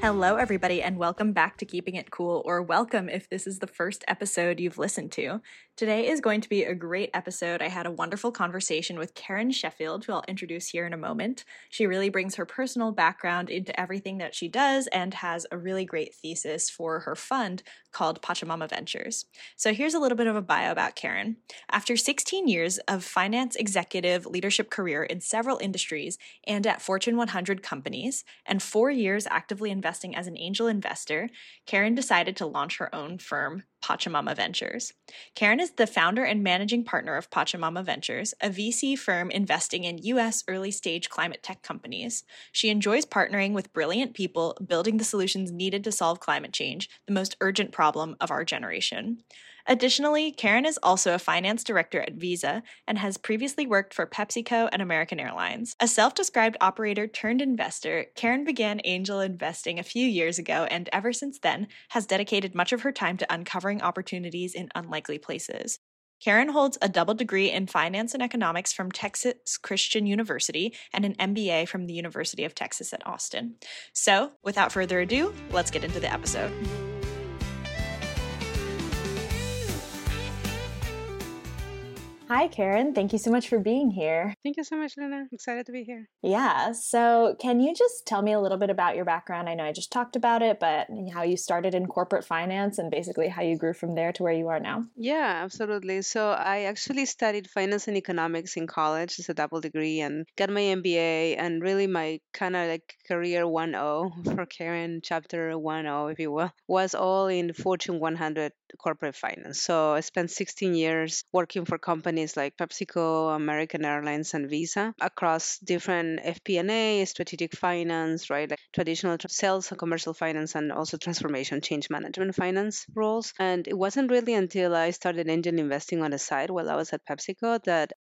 Hello, everybody, and welcome back to Keeping It Cool, or welcome if this is the first episode you've listened to. Today is going to be a great episode. I had a wonderful conversation with Karen Sheffield, who I'll introduce here in a moment. She really brings her personal background into everything that she does and has a really great thesis for her fund called Pachamama Ventures. So here's a little bit of a bio about Karen. After 16 years of finance executive leadership career in several industries and at Fortune 100 companies, and 4 years actively investing as an angel investor, Karen decided to launch her own firm, Pachamama Ventures. Karen is the founder and managing partner of Pachamama Ventures, a VC firm investing in U.S. early-stage climate tech companies. She enjoys partnering with brilliant people, building the solutions needed to solve climate change, the most urgent problem of our generation. Additionally, Karen is also a finance director at Visa and has previously worked for PepsiCo and American Airlines. A self-described operator turned investor, Karen began angel investing a few years ago and ever since then has dedicated much of her time to uncovering opportunities in unlikely places. Karen holds a double degree in finance and economics from Texas Christian University and an MBA from the University of Texas at Austin. So, without further ado, let's get into the episode. Hi, Karen. Thank you so much for being here. Thank you so much, Luna. Excited to be here. Yeah. So, can you just tell me a little bit about your background? I know I just talked about it, but how you started in corporate finance and basically how you grew from there to where you are now? Yeah, absolutely. So I actually studied finance and economics in college as a double degree and got my MBA, and really my kind of like career 1.0 for Karen, chapter 1.0, if you will, was all in Fortune 100 corporate finance. So I spent 16 years working for companies like PepsiCo, American Airlines, and Visa across different FP&A, strategic finance, right? Like traditional sales and commercial finance, and also transformation, change management finance roles. And it wasn't really until I started angel investing on the side while I was at PepsiCo that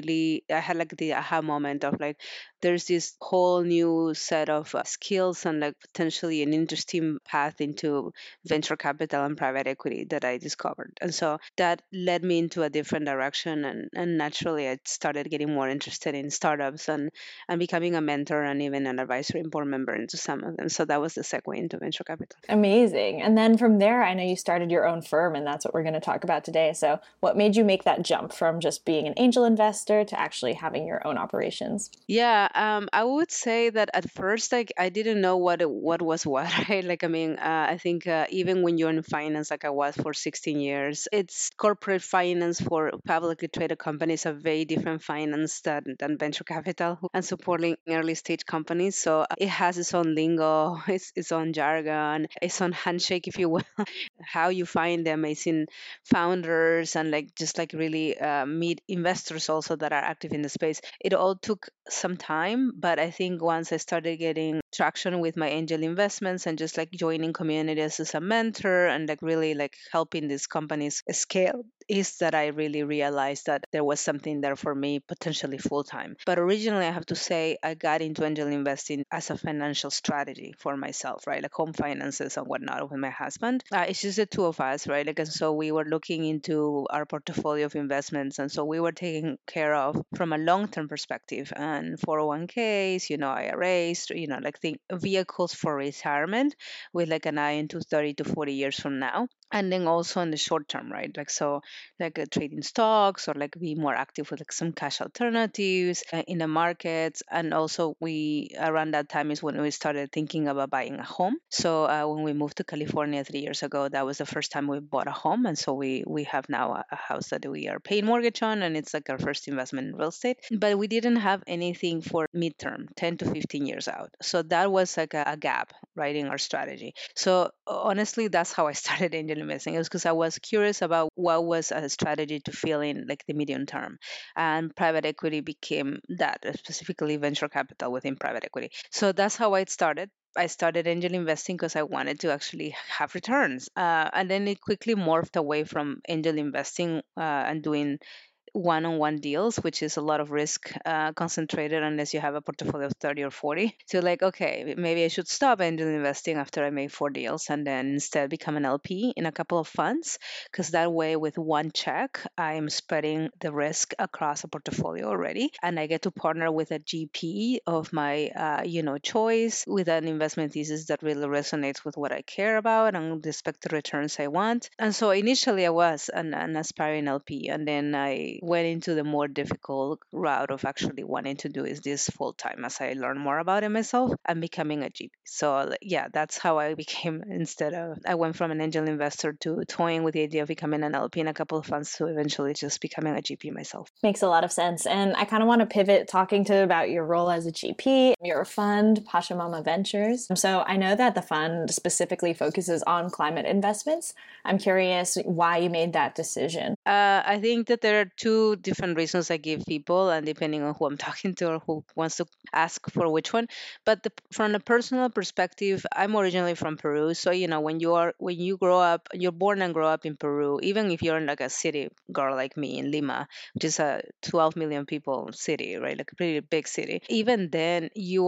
I had like the aha moment of like, there's this whole new set of skills and like potentially an interesting path into venture capital and private equity that I discovered. And so that led me into a different direction. And naturally, I started getting more interested in startups and becoming a mentor and even an advisory board member into some of them. So that was the segue into venture capital. Amazing. And then from there, I know you started your own firm, and that's what we're going to talk about today. So, what made you make that jump from just being an angel investor to actually having your own operations? Yeah, I would say that at first, like I didn't know what was what, right? Like, I mean, I think even when you're in finance, like I was for 16 years, it's corporate finance for publicly traded companies, a very different finance than venture capital and supporting early stage companies. So it has its own lingo, its own jargon, its own handshake, if you will. How you find the amazing founders and like just like really meet investors also that are active in the space. It all took some time, but I think once I started getting traction with my angel investments and just like joining communities as a mentor and like really like helping these companies scale, is that I really realized that there was something there for me potentially full time. But originally, I have to say, I got into angel investing as a financial strategy for myself, right? Like home finances and whatnot with my husband. It's just the two of us, right? Like, and so we were looking into our portfolio of investments. And so we were taking care of from a long term perspective and 401ks, IRAs, like the vehicles for retirement with like an eye into 30 to 40 years from now. And then also in the short term, right? Like, so like trading stocks or like be more active with like some cash alternatives in the markets. And also we around that time is when we started thinking about buying a home. So when we moved to California 3 years ago, that was the first time we bought a home. And so we have now a house that we are paying mortgage on, and it's like our first investment in real estate. But we didn't have anything for midterm, 10 to 15 years out. So that was like a gap, right, in our strategy. So honestly, that's how I started angel investing. It was because I was curious about what was a strategy to fill in like the medium term, and private equity became that, specifically venture capital within private equity. So that's how I started. I started angel investing because I wanted to actually have returns, and then it quickly morphed away from angel investing and doing one-on-one deals, which is a lot of risk concentrated unless you have a portfolio of 30 or 40. So like, okay, maybe I should stop angel investing after I make 4 deals and then instead become an LP in a couple of funds, because that way with one check, I'm spreading the risk across a portfolio already, and I get to partner with a GP of my, choice, with an investment thesis that really resonates with what I care about and the expected returns I want. And so initially I was an aspiring LP, and then I went into the more difficult route of actually wanting to do is this full time as I learned more about it myself and becoming a GP. So yeah, that's how I became. Instead of, I went from an angel investor to toying with the idea of becoming an LP in a couple of funds to eventually just becoming a GP myself. Makes a lot of sense. And I kind of want to pivot talking to about your role as a GP, your fund, Pachamama Ventures. So I know that the fund specifically focuses on climate investments. I'm curious why you made that decision. I think that there are two different reasons I give people, and depending on who I'm talking to or who wants to ask for which one. But from a personal perspective, I'm originally from Peru, so when you grow up, you're born and grow up in Peru. Even if you're like a city girl like me in Lima, which is a 12 million people city, right? Like a pretty big city. Even then,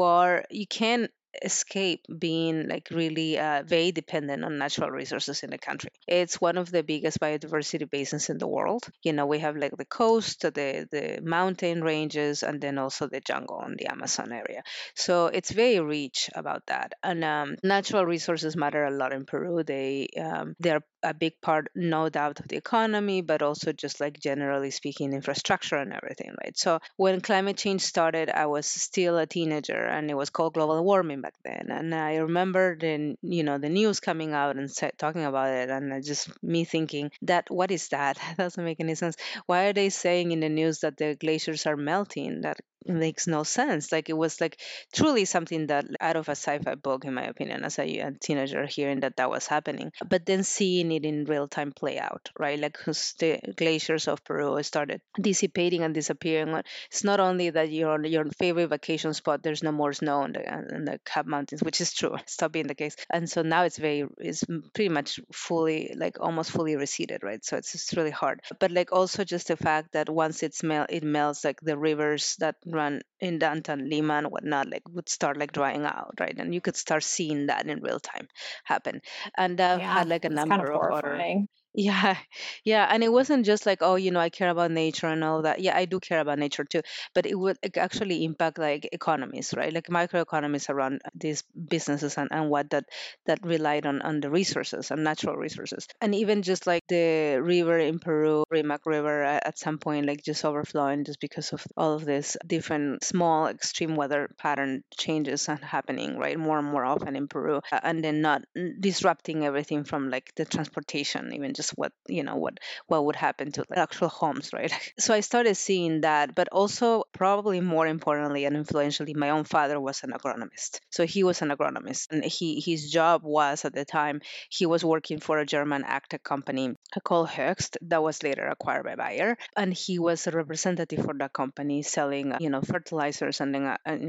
you can escape being like really very dependent on natural resources in the country. It's one of the biggest biodiversity basins in the world. We have like the coast, the mountain ranges, and then also the jungle in the Amazon area. So it's very rich about that. And natural resources matter a lot in Peru. They're a big part, no doubt, of the economy, but also just like generally speaking, infrastructure and everything, right? So when climate change started, I was still a teenager, and it was called global warming back then. And I remember the news coming out and talking about it, and just me thinking that what is that? That doesn't make any sense. Why are they saying in the news that the glaciers are melting? That makes no sense. Like it was like truly something that out of a sci-fi book, in my opinion, as a teenager hearing that was happening, but then seeing it in real time play out, right? Like 'cause the glaciers of Peru started dissipating and disappearing. It's not only that you're on your favorite vacation spot, there's no more snow in the Cap Mountains, which is true, stopped being the case. And so now it's pretty much fully, like almost fully receded, right? So it's just really hard. But like also just the fact that once it melts, like the rivers that run in downtown Lima and whatnot, like would start like drying out, right? And you could start seeing that in real time happen. And I've Yeah, had like a it's kind of number of other. horrifying. Yeah, yeah, and it wasn't just like, oh, I care about nature and all that. Yeah, I do care about nature too, but it would actually impact like economies, right? Like microeconomies around these businesses and what that relied on the resources and natural resources, and even just like the river in Peru, Rimac River, at some point like just overflowing just because of all of this different small extreme weather pattern changes and happening, right, more and more often in Peru, and then not disrupting everything from like the transportation, even just what would happen to like actual homes, right? So I started seeing that, but also probably more importantly and influentially, my own father was an agronomist. So he was an agronomist, and his job was at the time he was working for a German agtech company called Höchst that was later acquired by Bayer, and he was a representative for that company selling fertilizers and then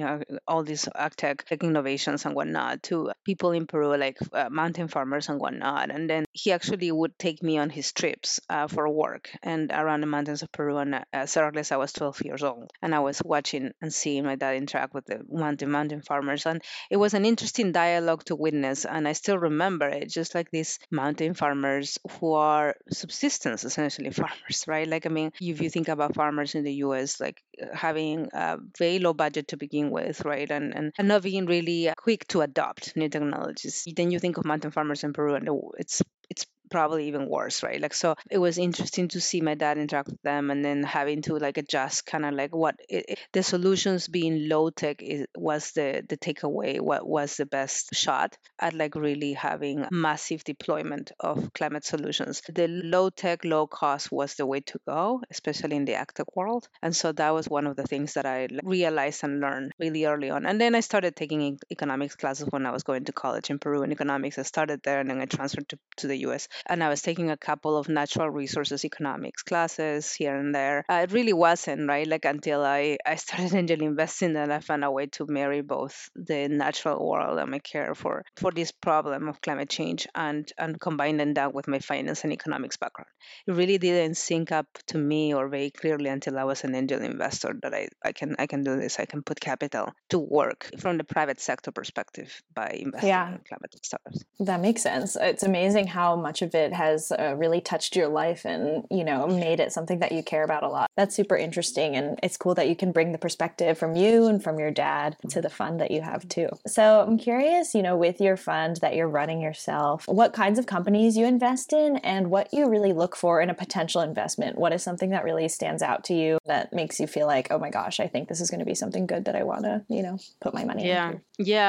all these agtech like innovations and whatnot to people in Peru, like mountain farmers and whatnot. And then he actually would take me on his trips for work and around the mountains of Peru. And regardless, I was 12 years old, and I was watching and seeing my dad interact with the mountain farmers, and it was an interesting dialogue to witness. And I still remember it, just like these mountain farmers who are subsistence essentially farmers, right? Like, I mean, if you think about farmers in the US, like having a very low budget to begin with, right? And not being really quick to adopt new technologies. Then you think of mountain farmers in Peru, and it's probably even worse, right? Like, so it was interesting to see my dad interact with them, and then having to like adjust kind of like the solutions being low tech was the takeaway, what was the best shot at like really having massive deployment of climate solutions. The low tech, low cost was the way to go, especially in the agtech world. And so that was one of the things that I realized and learned really early on. And then I started taking economics classes when I was going to college in Peru in economics. I started there, and then I transferred to the US And I was taking a couple of natural resources economics classes here and there. It really wasn't, right? Like until I started angel investing and I found a way to marry both the natural world and my care for this problem of climate change and combining that with my finance and economics background. It really didn't sync up to me or very clearly until I was an angel investor that I can do this. I can put capital to work from the private sector perspective by investing Yeah. in climate startups. That makes sense. It's amazing how much of it has really touched your life and, made it something that you care about a lot. That's super interesting. And it's cool that you can bring the perspective from you and from your dad to the fund that you have too. So I'm curious, with your fund that you're running yourself, what kinds of companies you invest in and what you really look for in a potential investment. What is something that really stands out to you that makes you feel like, oh my gosh, I think this is going to be something good that I want to, put my money into?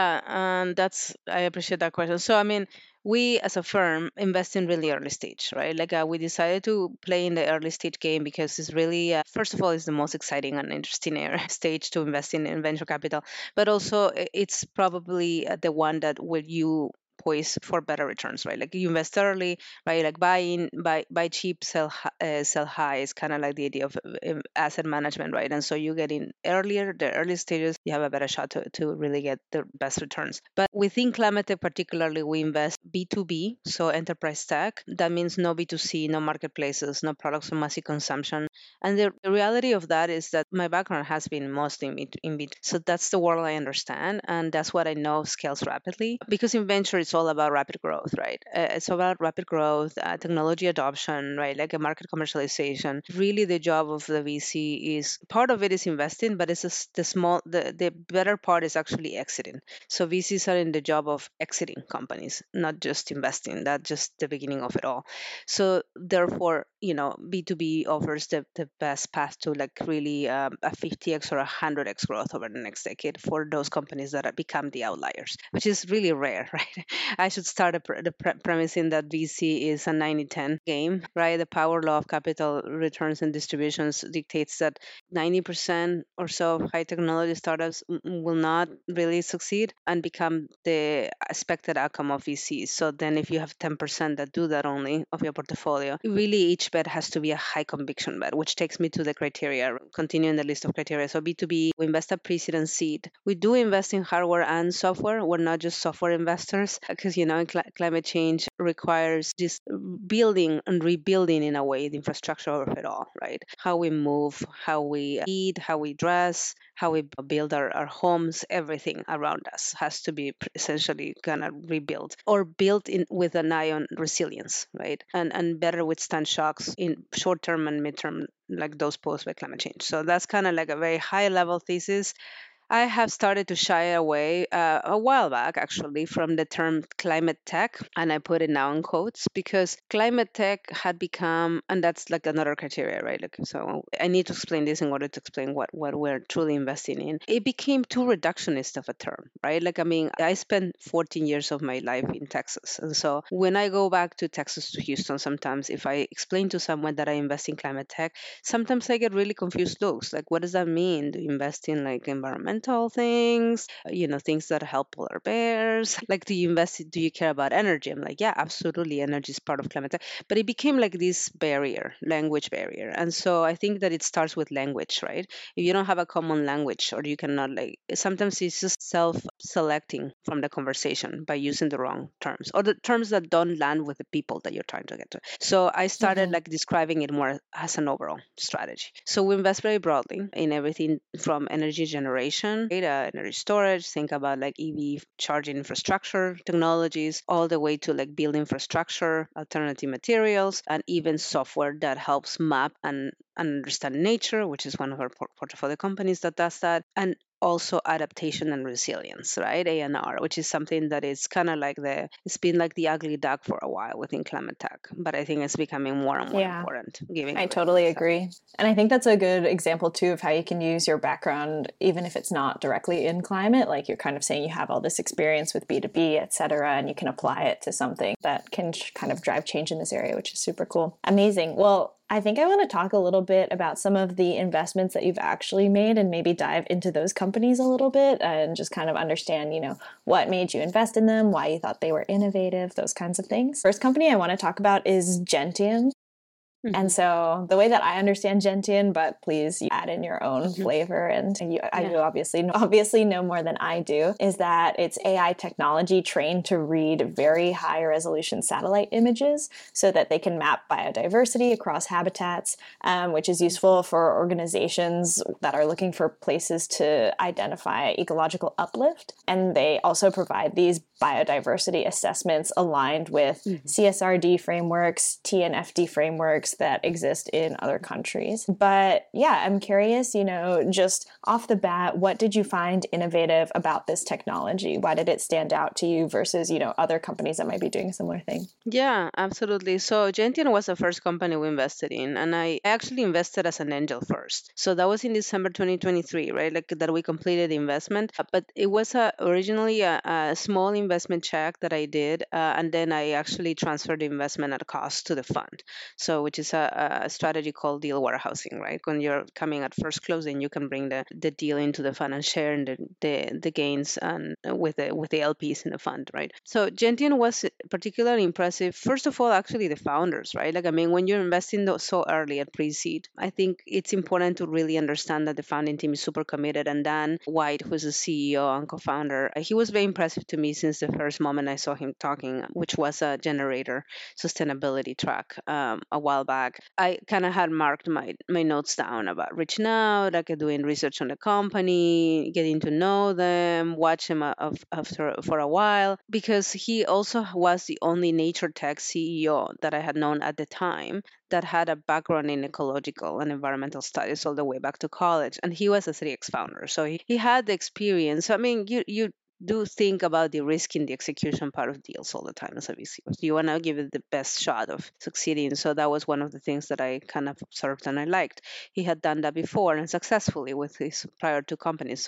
I appreciate that question. So I mean, we as a firm invest in really early stage, right? Like we decided to play in the early stage game because it's really, first of all, it's the most exciting and interesting stage to invest in venture capital, but also it's probably the one that will you poise for better returns, right? Like you invest early, right? Like buy cheap, sell high is kind of like the idea of asset management, right? And so you get in earlier, the early stages, you have a better shot to really get the best returns. But within climate tech particularly, we invest B2B, so enterprise tech. That means no B2C, no marketplaces, no products for massive consumption. And the reality of that is that my background has been mostly in B2B. So that's the world I understand. And that's what I know scales rapidly. Because in venture, it's all about rapid growth, right? It's about rapid growth, technology adoption, right? Like a market commercialization. Really, the job of the VC is part of it is investing, but it's the better part is actually exiting. So VCs are in the job of exiting companies, not just investing. That's just the beginning of it all. So therefore, B2B offers the best path to like really a 50x or 100x growth over the next decade for those companies that have become the outliers, which is really rare, right? I should start premising that VC is a 90-10 game, right? The power law of capital returns and distributions dictates that 90% or so of high technology startups will not really succeed and become the expected outcome of VCs. So then if you have 10% that do that only of your portfolio, really each bet has to be a high conviction bet, which takes me to the criteria, continuing the list of criteria. So B2B, we invest at pre-seed and seed. We do invest in hardware and software. We're not just software investors because, climate change requires this building and rebuilding in a way the infrastructure of it all, right? How we move, how we eat, how we dress, how we build our homes, everything around us has to be essentially kind of rebuilt or built in with an eye on resilience, right? And better withstand shocks in short term and midterm, like those posed by climate change. So that's kind of like a very high level thesis. I have started to shy away a while back, actually, from the term climate tech, and I put it now in quotes because climate tech had become, and that's like another criteria, right? Like, so I need to explain this in order to explain what we're truly investing in. It became too reductionist of a term, right? Like, I mean, I spent 14 years of my life in Texas, and so when I go back to Texas to Houston, sometimes if I explain to someone that I invest in climate tech, sometimes I get really confused looks. Like, what does that mean? Do you invest in like environmental things, things that help polar bears? Like, do you care about energy? I'm like, yeah, absolutely. Energy is part of climate tech. But it became like this language barrier. And so I think that it starts with language, right? If you don't have a common language or you cannot sometimes it's just self-selecting from the conversation by using the wrong terms or the terms that don't land with the people that you're trying to get to. So I started like describing it more as an overall strategy. So we invest very broadly in everything from energy generation, data, energy storage, think about like EV charging infrastructure technologies, all the way to like build infrastructure, alternative materials, and even software that helps map and understand nature, which is one of our portfolio companies that does that, and also adaptation and resilience, right? ANR, which is something that is kind of like it's been like the ugly duck for a while within climate tech, but I think it's becoming more and more important. I totally agree. And I think that's a good example too of how you can use your background, even if it's not directly in climate, like you're kind of saying you have all this experience with B2B, et cetera, and you can apply it to something that can kind of drive change in this area, which is super cool. Amazing. Well, I think I want to talk a little bit about some of the investments that you've actually made and maybe dive into those companies a little bit and just kind of understand, what made you invest in them, why you thought they were innovative, those kinds of things. First company I want to talk about is Gentian. And Hmm. so the way that I understand Gentian, but please you add in your own Hmm. flavor, and you Yeah. obviously know more than I do, is that it's AI technology trained to read very high resolution satellite images so that they can map biodiversity across habitats, which is useful for organizations that are looking for places to identify ecological uplift. And they also provide these biodiversity assessments aligned with Hmm. CSRD frameworks, TNFD frameworks that exist in other countries. But yeah, I'm curious, just off the bat, what did you find innovative about this technology? Why did it stand out to you versus, other companies that might be doing a similar thing? Yeah, absolutely. So Gentian was the first company we invested in, and I actually invested as an angel first. So that was in December 2023, right? Like that we completed the investment. But it was originally a small investment check that I did, and then I actually transferred the investment at cost to the fund. So which is a strategy called deal warehousing, right? When you're coming at first closing, you can bring the deal into the fund and share in the gains and with the LPs in the fund, right? So Gentian was particularly impressive. First of all, actually the founders, right? Like I mean, when you're investing so early at pre-seed, I think it's important to really understand that the founding team is super committed. And Dan White, who's the CEO and co-founder, he was very impressive to me since the first moment I saw him talking, which was a generator sustainability track a while back. I kind of had marked my notes down about reaching out, like doing research on the company, getting to know them, watch him after for a while, because he also was the only nature tech CEO that I had known at the time that had a background in ecological and environmental studies all the way back to college. And he was a 3X founder. So he had the experience. So, I mean, you do think about the risk in the execution part of deals all the time as a VC. You want to give it the best shot of succeeding. So that was one of the things that I kind of observed and I liked. He had done that before and successfully with his prior two companies.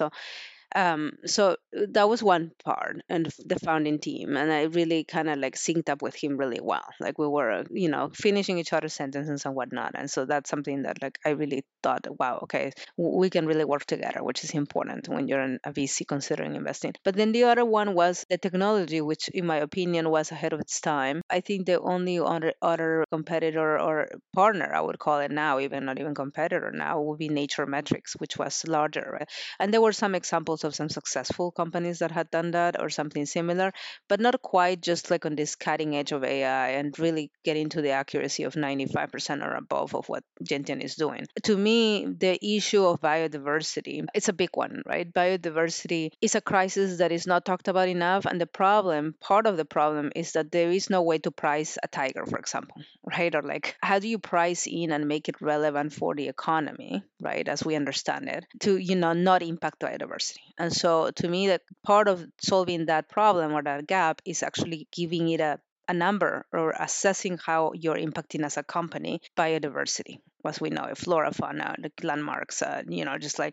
So that was one part and the founding team, and I really kind of like synced up with him really well. Like we were, finishing each other's sentences and whatnot, and so that's something that like I really thought, wow, okay, we can really work together, which is important when you're a VC considering investing. But then the other one was the technology, which in my opinion was ahead of its time. I think the only other competitor or partner, I would call it now, even not even competitor now, would be Nature Metrics, which was larger, right? And there were some examples of some successful companies that had done that or something similar, but not quite just like on this cutting edge of AI and really getting to the accuracy of 95% or above of what Gentian is doing. To me, the issue of biodiversity, it's a big one, right? Biodiversity is a crisis that is not talked about enough. And part of the problem is that there is no way to price a tiger, for example, right? Or like, how do you price in and make it relevant for the economy, right? As we understand it, to, not impact biodiversity. And so to me, that part of solving that problem or that gap is actually giving it a number or assessing how you're impacting as a company biodiversity, as we know, flora, fauna, like landmarks, just like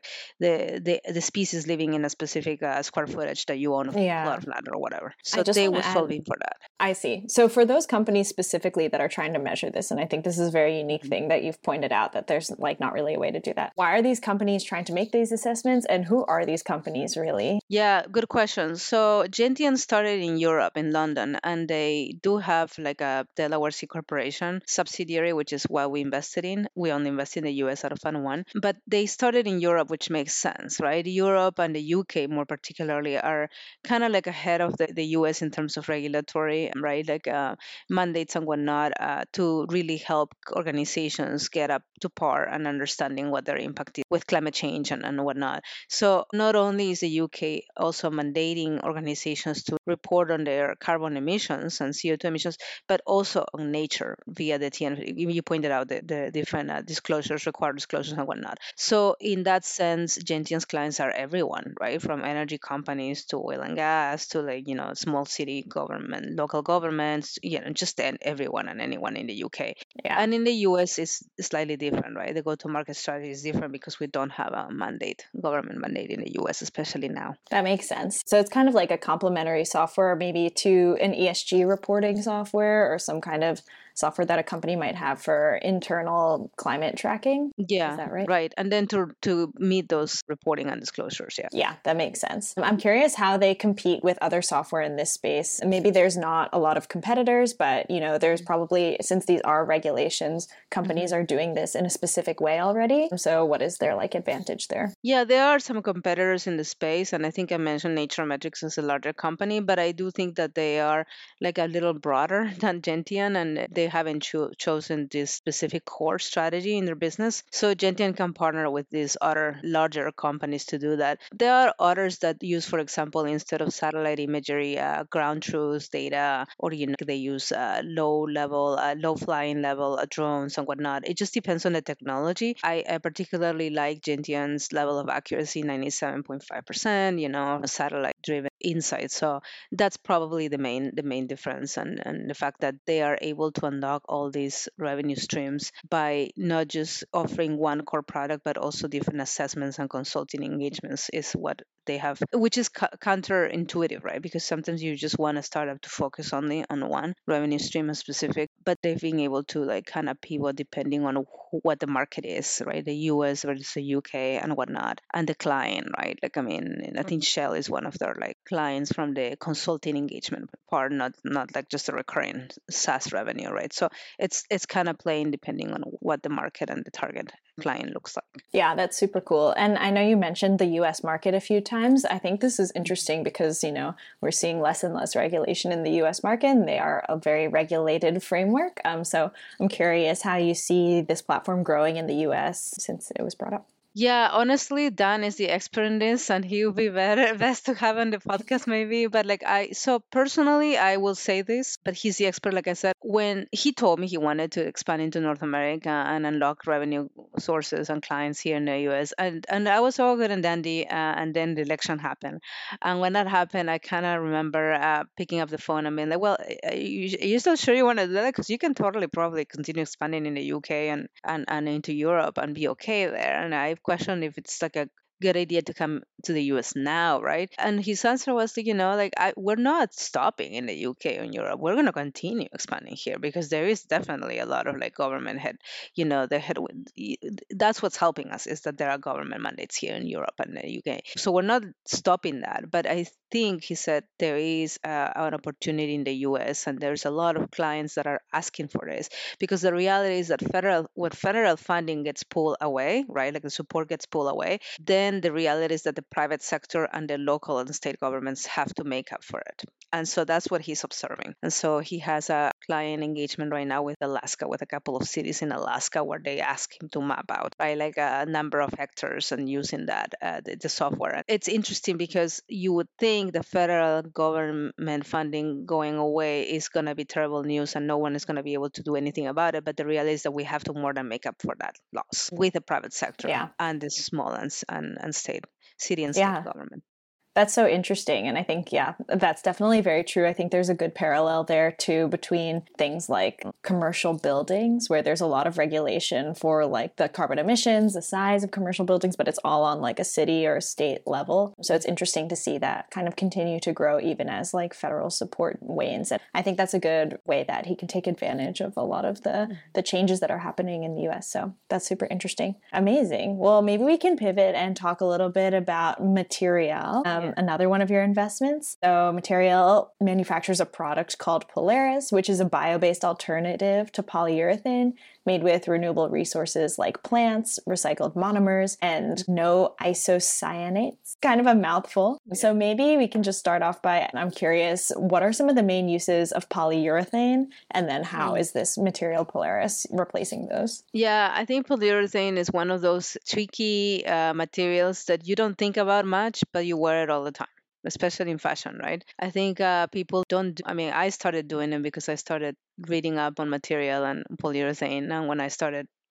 the species living in a specific square footage that you own a plot Yeah. of land or whatever. I So just they want were to add, solving for that. I see. So for those companies specifically that are trying to measure this, and I think this is a very unique Mhm. thing that you've pointed out that there's like not really a way to do that. Why are these companies trying to make these assessments and who are these companies really? Yeah, good question. So Gentian started in Europe, in London, and they do have like a Delaware C Corporation subsidiary, which is what we invested in. We only invest in the US out of Fund One, but they started in Europe, which makes sense, right? Europe and the UK, more particularly, are kind of like ahead of the US in terms of regulatory, right? Like mandates and whatnot to really help organizations get up to par and understanding what their impact is with climate change and whatnot. So not only is the UK also mandating organizations to report on their carbon emissions and CO2 emissions, but also on nature via the TNF. You pointed out the different disclosures, required disclosures and whatnot. So in that sense, Gentian's clients are everyone, right? From energy companies to oil and gas to like, small city government, local governments, just everyone and anyone in the UK. Yeah. And in the US, it's slightly different, right? The go-to-market strategy is different because we don't have a government mandate in the US, especially now. That makes sense. So it's kind of like a complementary software, maybe to an ESG reporting software or some kind of software that a company might have for internal climate tracking. Yeah, Is that right? right. And then to meet those reporting and disclosures. Yeah. Yeah, that makes sense. I'm curious how they compete with other software in this space. Maybe there's not a lot of competitors, but there's probably, since these are regulations, companies are doing this in a specific way already. So what is their advantage there? Yeah, there are some competitors in the space, and I think I mentioned Naturalmetrics as a larger company, but I do think that they are like a little broader than Gentian, and they haven't chosen this specific core strategy in their business. So Gentian can partner with these other larger companies to do that. There are others that use, for example, instead of satellite imagery, ground truth data, or they use low flying level drones and whatnot. It just depends on the technology. I particularly like Gentian's level of accuracy, 97.5%, satellite driven insight. So that's probably the main difference, and the fact that they are able to unlock all these revenue streams by not just offering one core product but also different assessments and consulting engagements is what they have, which is counterintuitive, right? Because sometimes you just want a startup to focus only on one revenue stream specific, but they've been able to kind of pivot depending on what the market is, right? The US versus the UK and whatnot, and the client, right? I think Shell is one of their clients from the consulting engagement part, not just the recurring SaaS revenue, right? So it's kind of playing depending on what the market and the target client looks like. Yeah, that's super cool. And I know you mentioned the US market a few times. I think this is interesting because, we're seeing less and less regulation in the US market, and they are a very regulated framework. So I'm curious how you see this platform growing in the US since it was brought up. Yeah, honestly, Dan is the expert in this, and he would be best to have on the podcast maybe. But so personally, I will say this, but he's the expert. Like I said, when he told me he wanted to expand into North America and unlock revenue sources and clients here in the US, and I was all good and dandy, and then the election happened, and when that happened, I kind of remember picking up the phone and being like, "Well, are you still sure you want to do that? Because you can totally probably continue expanding in the UK and into Europe and be okay there." And I question if it's like a good idea to come to the US now, right? And his answer was we're not stopping in the UK or in Europe. We're going to continue expanding here because there is definitely a lot of government the headwind. That's what's helping us, is that there are government mandates here in Europe and the UK. So we're not stopping that. But I think he said there is an opportunity in the US, and there's a lot of clients that are asking for this, because the reality is that when federal funding gets pulled away, right, like the support gets pulled away, then the reality is that the private sector and the local and state governments have to make up for it. And so that's what he's observing. And so he has a client engagement right now with Alaska, with a couple of cities in Alaska, where they ask him to map out, right, like a number of hectares and using that the software. It's interesting because you would think the federal government funding going away is going to be terrible news and no one is going to be able to do anything about it. But the reality is that we have to more than make up for that loss with the private sector and the small and state, city and state government. That's so interesting. And I think, that's definitely very true. I think there's a good parallel there too between things like commercial buildings, where there's a lot of regulation for the carbon emissions, the size of commercial buildings, but it's all on a city or a state level. So it's interesting to see that kind of continue to grow even as federal support wanes. And I think that's a good way that he can take advantage of a lot of the changes that are happening in the US. So that's super interesting. Amazing. Well, maybe we can pivot and talk a little bit about Material. Another one of your investments. So Material manufactures a product called Polaris, which is a bio-based alternative to polyurethane made with renewable resources like plants, recycled monomers, and no isocyanates. Kind of a mouthful. So maybe we can just start off by, I'm curious, what are some of the main uses of polyurethane? And then how is this Material Polaris replacing those? Yeah, I think polyurethane is one of those tricky materials that you don't think about much, but you wear it all the time, especially in fashion, right? I think people don't, I started doing it because I started reading up on Material and polyurethane. And when I started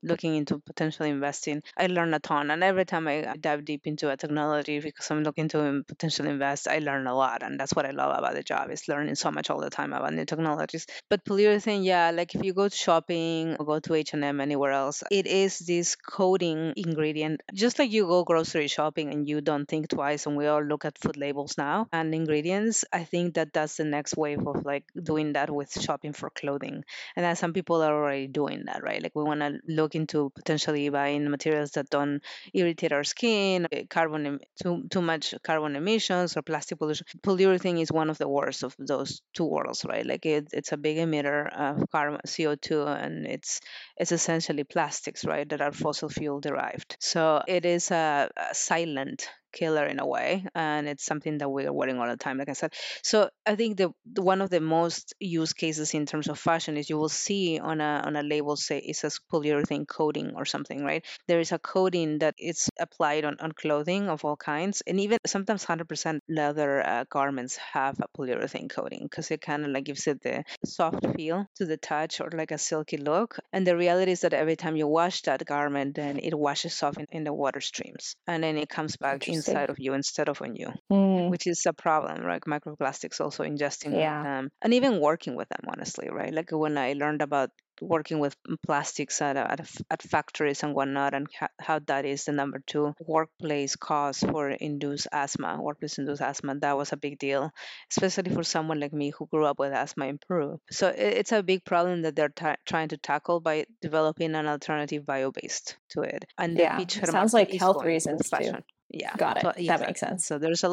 looking into potentially investing, I learn a ton. And every time I dive deep into a technology because I'm looking to potentially invest, I learn a lot. And that's what I love about the job, is learning so much all the time about new technologies. But polyurethane, yeah, like if you go to shopping or go to H&M, anywhere else, it is this coating ingredient. Just like you go grocery shopping and you don't think twice, and we all look at food labels now and ingredients, I think that that's the next wave of like doing that with shopping for clothing. And that some people are already doing that, right? Like we want to look into potentially buying materials that don't irritate our skin, too much carbon emissions or plastic pollution. Polyurethane is one of the worst of those two worlds, right? Like it's a big emitter of carbon CO2, and it's essentially plastics, right, that are fossil fuel derived. So it is a silent killer in a way, and it's something that we are worrying all the time, like I said. So I think one of the most used cases in terms of fashion is you will see on a label, say it says polyurethane coating or something, right? There is a coating that it's applied on clothing of all kinds, and even sometimes 100% leather garments have a polyurethane coating because it kind of like gives it the soft feel to the touch, or like a silky look. And the reality is that every time you wash that garment, then it washes off in the water streams, and then it comes back inside of you instead of on you, which is a problem, right? Microplastics also ingesting and even working with them, honestly, right? Like when I learned about working with plastics at factories and whatnot, and how that is the number 2 workplace cause for workplace induced asthma, that was a big deal, especially for someone like me who grew up with asthma in Peru. So it's a big problem that they're trying to tackle by developing an alternative bio-based to it. And the pitch for the sounds market like is health going reasons fashion. too. Yeah, Got it. so, That exactly. makes sense. So there's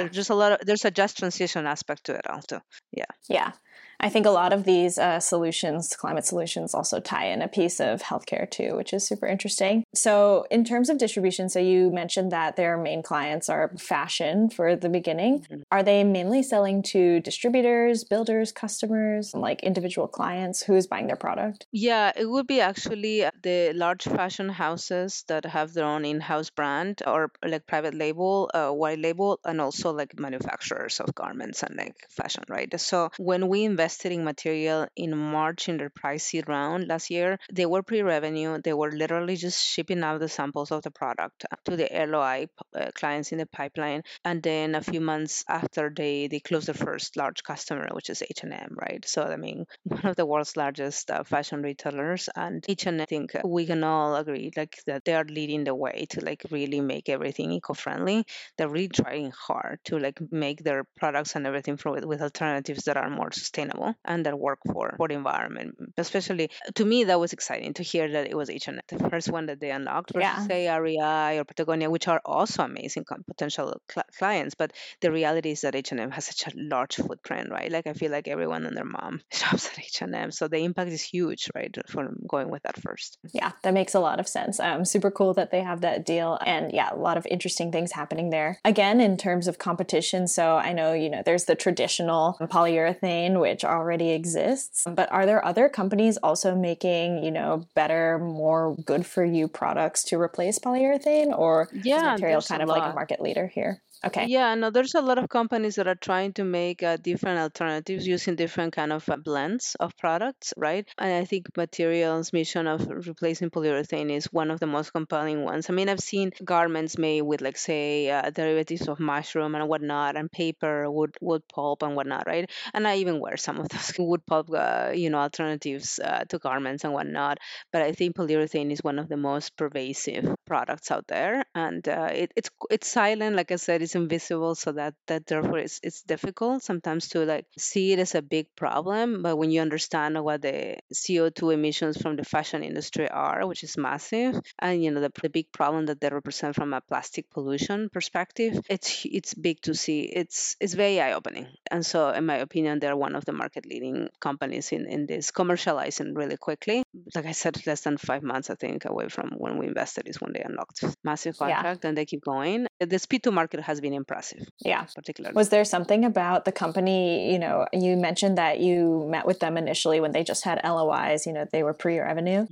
a just transition aspect to it also. Yeah. I think a lot of these solutions, climate solutions, also tie in a piece of healthcare too, which is super interesting. So in terms of distribution, so you mentioned that their main clients are fashion for the beginning. Mm-hmm. Are they mainly selling to distributors, builders, customers, like individual clients? Who is buying their product? Yeah, it would be actually the large fashion houses that have their own in-house brand or like private label, white label, and also like manufacturers of garments and like fashion, right? So when we invested in material in March in their pre-seed round last year, they were pre-revenue. They were literally just shipping out the samples of the product to the LOI clients in the pipeline. And then a few months after, they closed their first large customer, which is H&M, right? So I mean, one of the world's largest fashion retailers, and H&M, I think we can all agree like that they are leading the way to like really make everything eco-friendly. They're really trying hard to like make their products and everything with alternatives that are more sustainable and that work for the environment. Especially to me, that was exciting to hear that it was H&M, the first one that they unlocked, versus say REI or Patagonia, which are also amazing potential clients. But the reality is that H&M has such a large footprint, right? Like I feel like everyone and their mom shops at H&M, so the impact is huge, right? For going with that first. Yeah, that makes a lot of sense. Super cool that they have that deal, and yeah, a lot of interesting things happening there. Again, in terms of competition, so I know there's the traditional polyurethane, which already exists, but are there other companies also making better, more good for you products to replace polyurethane, or is material kind of like a market leader here? Okay. Yeah, no, there's a lot of companies that are trying to make different alternatives using different kind of blends of products, right? And I think Material's mission of replacing polyurethane is one of the most compelling ones. I mean, I've seen garments made with, like, say, derivatives of mushroom and whatnot, and paper, wood pulp and whatnot, right? And I even wear some of those wood pulp, alternatives to garments and whatnot. But I think polyurethane is one of the most pervasive products out there, and it's silent, like I said. It's invisible, so that therefore it's difficult sometimes to like see it as a big problem. But when you understand what the CO2 emissions from the fashion industry are, which is massive, and the big problem that they represent from a plastic pollution perspective, it's big to see. It's very eye-opening. And so in my opinion, they're one of the market leading companies in this, commercializing really quickly. Like I said, less than 5 months I think away from when we invested is when they unlocked massive contract, and they keep going. The speed to market has been impressive. Yeah. Particularly. Was there something about the company, you mentioned that you met with them initially when they just had LOIs, they were pre-revenue. Mm-hmm.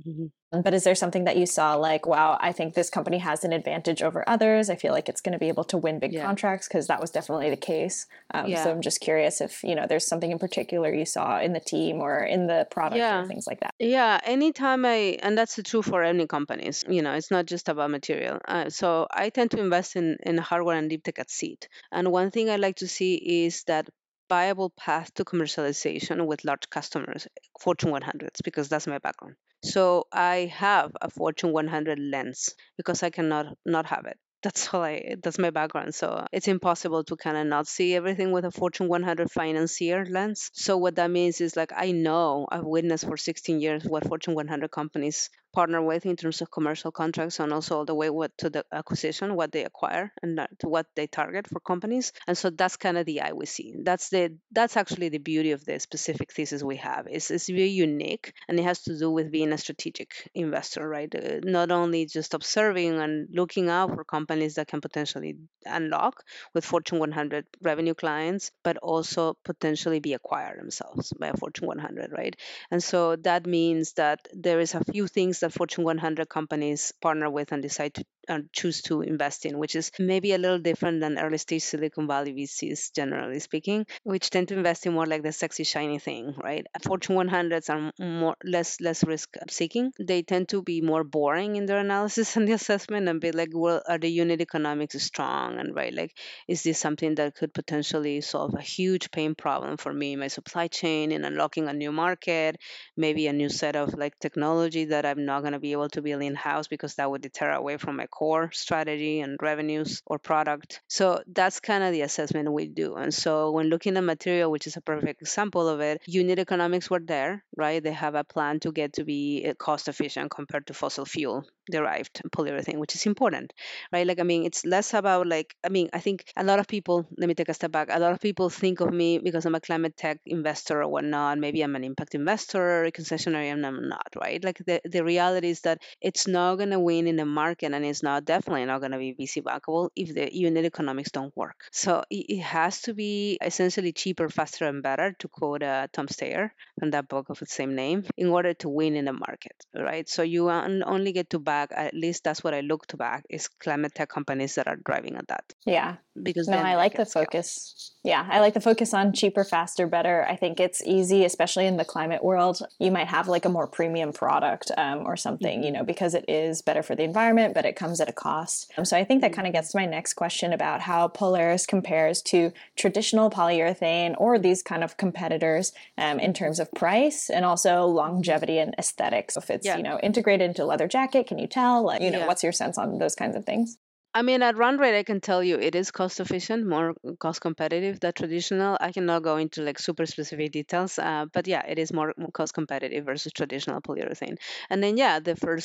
But is there something that you saw like, wow, I think this company has an advantage over others? I feel like it's going to be able to win big Yeah. contracts, because that was definitely the case. So Yeah. I'm just curious if, there's something in particular you saw in the team or in the product or Yeah. things like that. Yeah, anytime and that's true for any companies, it's not just about material. So I tend to invest in hardware and deep tech at seed. And one thing I like to see is that viable path to commercialization with large customers, Fortune 100s, because that's my background. So I have a Fortune 100 lens because I cannot not have it. That's my background. So it's impossible to kind of not see everything with a Fortune 100 financier lens. So what that means is like I've witnessed for 16 years what Fortune 100 companies partner with in terms of commercial contracts, and also all the way what to the acquisition, what they acquire, and to what they target for companies. And so that's kind of the eye we see. That's actually the beauty of the specific thesis we have. It's very unique, and it has to do with being a strategic investor, right? Not only just observing and looking out for companies that can potentially unlock with Fortune 100 revenue clients, but also potentially be acquired themselves by a Fortune 100, right? And so that means that there is a few things that Fortune 100 companies partner with and decide to choose to invest in, which is maybe a little different than early stage Silicon Valley VCs, generally speaking, which tend to invest in more like the sexy, shiny thing, right? Fortune 100s are more less risk seeking. They tend to be more boring in their analysis and the assessment, and be like, well, are the unit economics strong? And right, like, is this something that could potentially solve a huge pain problem for me in my supply chain in unlocking a new market, maybe a new set of like technology that I'm not going to be able to build in house because that would deter away from my core strategy and revenues or product. So that's kind of the assessment we do. And so when looking at material, which is a perfect example of it, unit economics were there, right? They have a plan to get to be cost efficient compared to fossil fuel derived polyurethane, which is important, right? Like, I mean, it's less about like, I mean, I think a lot of people, let me take a step back. A lot of people think of me because I'm a climate tech investor or whatnot. Maybe I'm an impact investor, a concessionary, and I'm not, right? Like the reality is that it's not going to win in the market, and it's not definitely not going to be VC backable if the unit economics don't work. So it has to be essentially cheaper, faster, and better, to quote Tom Steyer from that book of the same name, in order to win in the market, right? So you only get to back, at least that's what I look to back, is climate tech companies that are driving at that, Yeah. because No, then I they like the can scale. focus. Yeah, I like the focus on cheaper, faster, better. I think it's easy, especially in the climate world. You might have like a more premium product or something, Mhm. because it is better for the environment, but it comes at a cost. So I think that kind of Mhm. gets to my next question about how Polaris compares to traditional polyurethane or these kind of competitors in Mhm. terms of price and also Mhm. longevity and aesthetics. If it's, Yeah. integrated into a leather jacket, can you tell? Like, Yeah. what's your sense on those kinds of things? I mean, at run rate, I can tell you it is cost efficient, more cost competitive than traditional. I cannot go into like super specific details, but yeah, it is more cost competitive versus traditional polyurethane. And then yeah,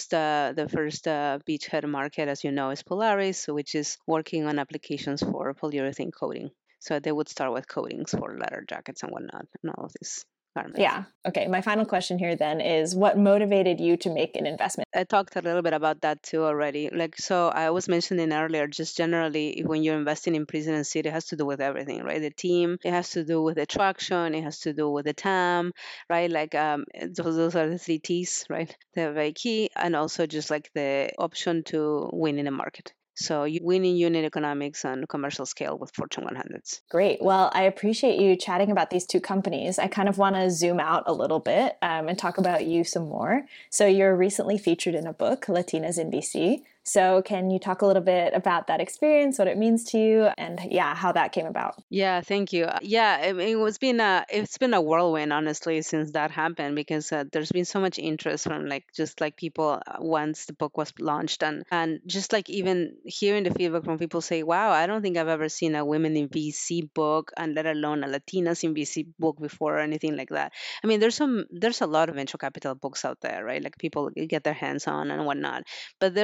the first beachhead market, as you know, is Polaris, which is working on applications for polyurethane coating. So they would start with coatings for leather jackets and whatnot, and all of these garments. Yeah. Okay. My final question here then is, what motivated you to make an investment? I talked a little bit about that too already. Like, so I was mentioning earlier, just generally, when you're investing in Prison and Seed, it has to do with everything, right? The team, it has to do with the traction, it has to do with the TAM, right? Like, those are the three T's, right? They're very key. And also just like the option to win in the market. So you win in unit economics and commercial scale with Fortune 100s. Great. Well, I appreciate you chatting about these two companies. I kind of want to zoom out a little bit and talk about you some more. So, you're recently featured in a book, Latinas in VC. So, can you talk a little bit about that experience, what it means to you, and yeah, how that came about? Yeah, thank you. Yeah, I mean, it's been a whirlwind, honestly, since that happened, because there's been so much interest from like just like people once the book was launched, and just like even hearing the feedback from people say, "Wow, I don't think I've ever seen a women in VC book, and let alone a Latinas in VC book before, or anything like that." I mean, there's a lot of venture capital books out there, right? Like people get their hands on and whatnot, but they're not typically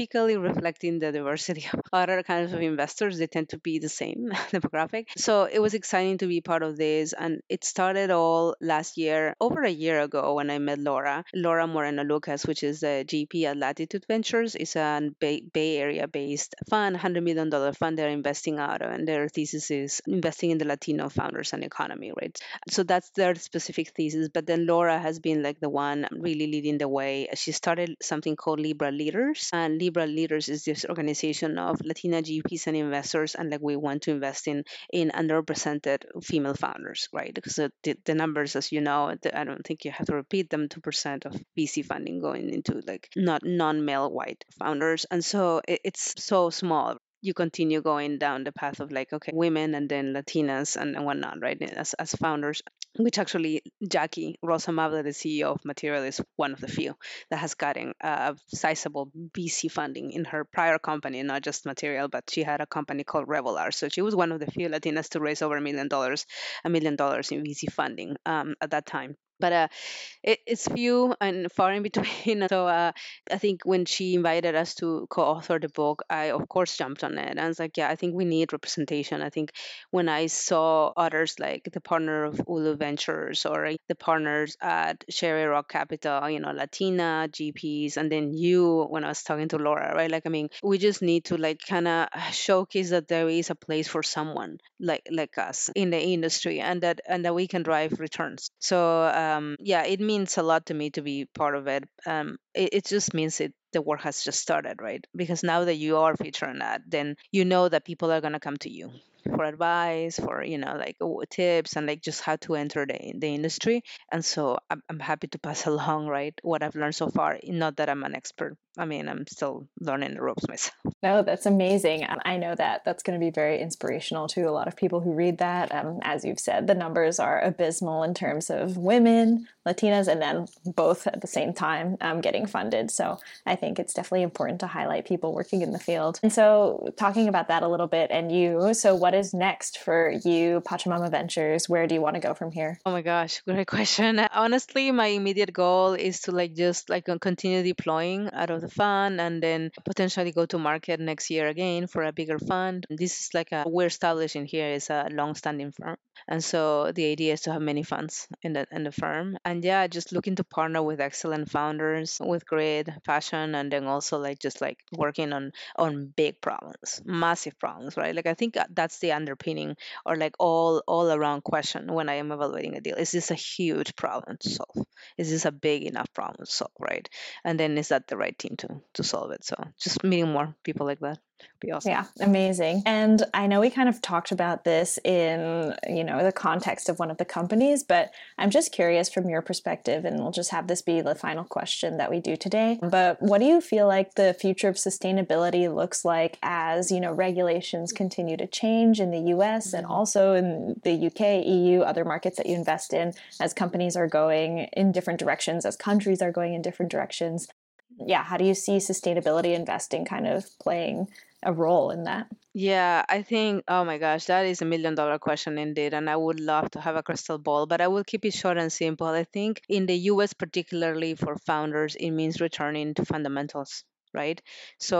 typically reflecting the diversity of other kinds of investors. They tend to be the same demographic. So it was exciting to be part of this. And it started all last year, over a year ago, when I met Laura Moreno Lucas, which is the GP at Latitude Ventures. It's a Bay Area based fund, $100 million fund they're investing out of. And their thesis is investing in the Latino founders and economy, right? So that's their specific thesis. But then Laura has been like the one really leading the way. She started something called Libra Leaders, and Libra Leaders is this organization of Latina GPs and investors, and like we want to invest in underrepresented female founders, right? Because the numbers, as you know, I don't think you have to repeat them. 2% of VC funding going into like not non-male white founders, and so it's so small. You continue going down the path of like, okay, women and then Latinas and whatnot, right? As founders, which actually Jackie Rosamabla, the CEO of Material, is one of the few that has gotten sizable VC funding in her prior company, not just Material, but she had a company called Revelar. So she was one of the few Latinas to raise over $1 million in VC funding at that time. But it's few and far in between. So I think when she invited us to co-author the book, I of course jumped on it. And I was like, yeah, I think we need representation. I think when I saw others like the partner of Ulu Ventures or the partners at Sherry Rock Capital, Latina GPs, and then you, when I was talking to Laura, right? Like, I mean, we just need to like kind of showcase that there is a place for someone like us in the industry, and that we can drive returns. So yeah, it means a lot to me to be part of it. It just means the work has just started, right? Because now that you are featuring that, then you know that people are going to come to you for advice, for like tips, and like just how to enter the industry. And so I'm happy to pass along, right, what I've learned so far. Not that I'm an expert. I mean, I'm still learning the ropes myself. No, that's amazing. I know that that's going to be very inspirational to a lot of people who read that. As you've said, the numbers are abysmal in terms of women, Latinas, and then both at the same time getting funded. So I think it's definitely important to highlight people working in the field. And so talking about that a little bit, so what is next for you, Pachamama Ventures? Where do you want to go from here? Oh my gosh, great question. Honestly, my immediate goal is to like just like continue deploying out of the fund and then potentially go to market next year again for a bigger fund. This is like we're establishing here is a long-standing firm, and so the idea is to have many funds in the firm. And yeah, just looking to partner with excellent founders with great passion, and then also like just like working on big problems, massive problems, right? Like I think that's the underpinning or like all around question when I am evaluating a deal. Is this a huge problem to solve? Is this a big enough problem to solve, right? And then is that the right team to solve it? So just meeting more people like that would be awesome. Yeah, amazing. And I know we kind of talked about this in, the context of one of the companies, but I'm just curious from your perspective, and we'll just have this be the final question that we do today. But what do you feel like the future of sustainability looks like as, regulations continue to change in the US and also in the UK, EU, other markets that you invest in, as companies are going in different directions, as countries are going in different directions? Yeah, how do you see sustainability investing kind of playing a role in that? Yeah, I think, oh my gosh, that is $1 million question indeed. And I would love to have a crystal ball, but I will keep it short and simple. I think in the US, particularly for founders, it means returning to fundamentals. Right. So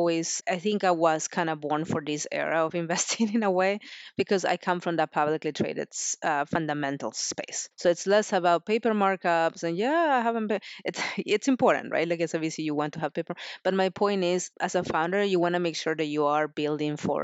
I think I was kind of born for this era of investing in a way because I come from that publicly traded fundamental space. So it's less about paper markups and yeah, I haven't been, it's important, right? Like as a VC, you want to have paper. But my point is, as a founder, you want to make sure that you are building for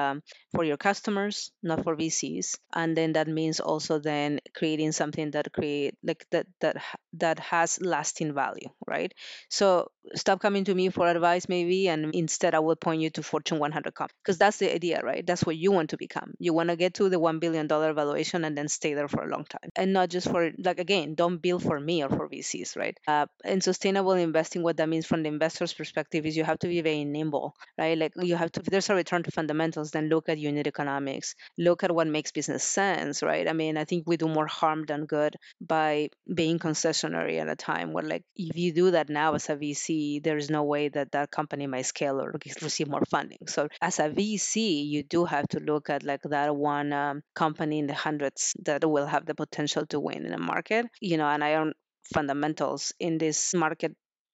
for your customers, not for VCs, and then that means also then creating something that create like that has lasting value, right? So stop coming to me for advice maybe, and instead I will point you to Fortune 100 companies because that's the idea, right? That's what you want to become. You want to get to the $1 billion valuation and then stay there for a long time, and not just for like again, don't build for me or for VCs, right? In sustainable investing, what that means from the investor's perspective is you have to be very nimble, right? Like you have to, if there's a return to fundamentals, then look at unit economics, look at what makes business sense, right? I mean, I think we do more harm than good by being concessionary at a time where like if you do that now as a VC, there is no way that that company might scale or receive more funding. So as a VC, you do have to look at like that one company in the hundreds that will have the potential to win in a market, and I own fundamentals in this market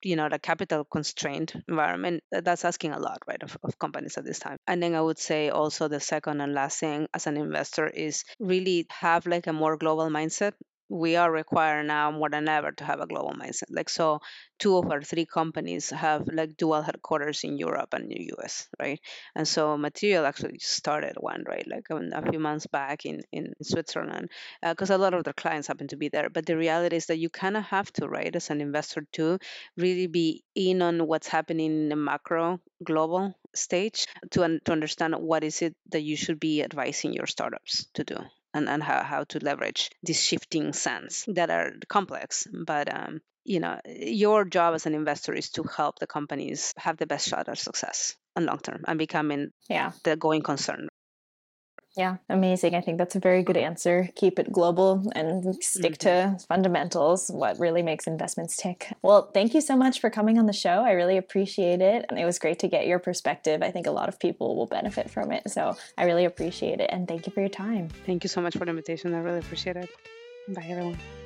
the capital constrained environment, that's asking a lot, right, of companies at this time. And then I would say also the second and last thing as an investor is really have like a more global mindset. We are required now more than ever to have a global mindset. Like, so 2 of our 3 companies have like dual headquarters in Europe and the US, right? And so Material actually just started one, right? Like a few months back in Switzerland, because a lot of their clients happen to be there. But the reality is that you kind of have to, right, as an investor to really be in on what's happening in the macro global stage to understand what is it that you should be advising your startups to do, and how to leverage these shifting sands that are complex. But your job as an investor is to help the companies have the best shot at success and long term and becoming the going concern. Yeah, amazing. I think that's a very good answer. Keep it global and stick to fundamentals, what really makes investments tick. Well, thank you so much for coming on the show. I really appreciate it. And it was great to get your perspective. I think a lot of people will benefit from it. So I really appreciate it. And thank you for your time. Thank you so much for the invitation. I really appreciate it. Bye, everyone.